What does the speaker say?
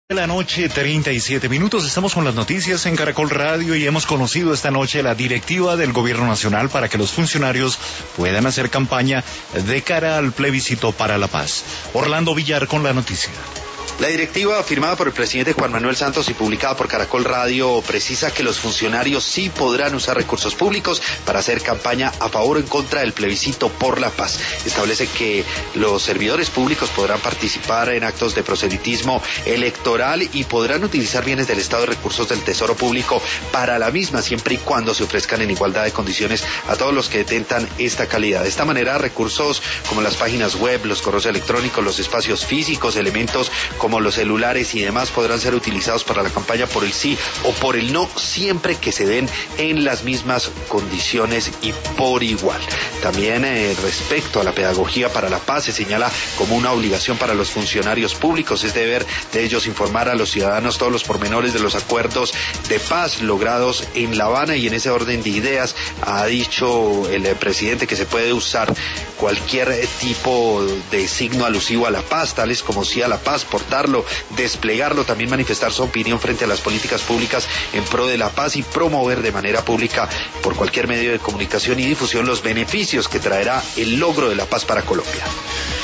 De la noche, 37 minutos, estamos con las noticias en Caracol Radio y hemos conocido esta noche la directiva del Gobierno Nacional para que los funcionarios puedan hacer campaña de cara al plebiscito para la paz. Orlando Villar con la noticia. La directiva firmada por el presidente Juan Manuel Santos y publicada por Caracol Radio precisa que los funcionarios sí podrán usar recursos públicos para hacer campaña a favor o en contra del plebiscito por la paz. Establece que los servidores públicos podrán participar en actos de proselitismo electoral y podrán utilizar bienes del Estado y recursos del Tesoro Público para la misma, siempre y cuando se ofrezcan en igualdad de condiciones a todos los que detentan esta calidad. De esta manera, recursos como las páginas web, los correos electrónicos, los espacios físicos, elementos como los celulares y demás podrán ser utilizados para la campaña por el sí o por el no, siempre que se den en las mismas condiciones y por igual. También respecto a la pedagogía para la paz, se señala como una obligación para los funcionarios públicos. Es deber de ellos informar a los ciudadanos todos los pormenores de los acuerdos de paz logrados en La Habana, y en ese orden de ideas ha dicho el presidente que se puede usar cualquier tipo de signo alusivo a la paz, tales como sí a la paz, portarlo, desplegarlo, también manifestar su opinión frente a las políticas públicas en pro de la paz y promover de manera pública por cualquier medio de comunicación y difusión los beneficios que traerá el logro de la paz para Colombia.